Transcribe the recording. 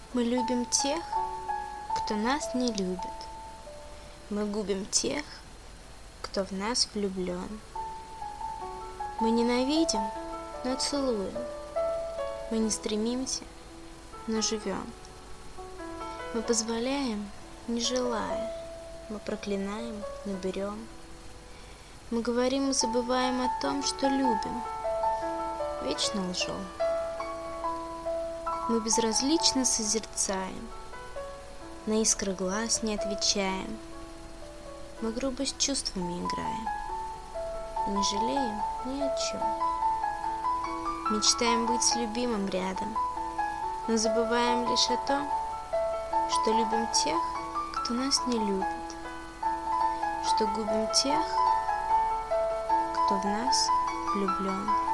Мы любим тех, кто нас не любит. Мы губим тех, кто в нас влюблен. Мы ненавидим, но целуем. Мы не стремимся, но живем. Мы позволяем, не желая. Мы проклинаем, но берем. Мы говорим и забываем о том, что любим. Вечно лжем. Мы безразлично созерцаем, на искры глаз не отвечаем. Мы грубо с чувствами играем и не жалеем ни о чем. Мечтаем быть с любимым рядом, но забываем лишь о том, что любим тех, кто нас не любит, что губим тех, кто в нас влюблен.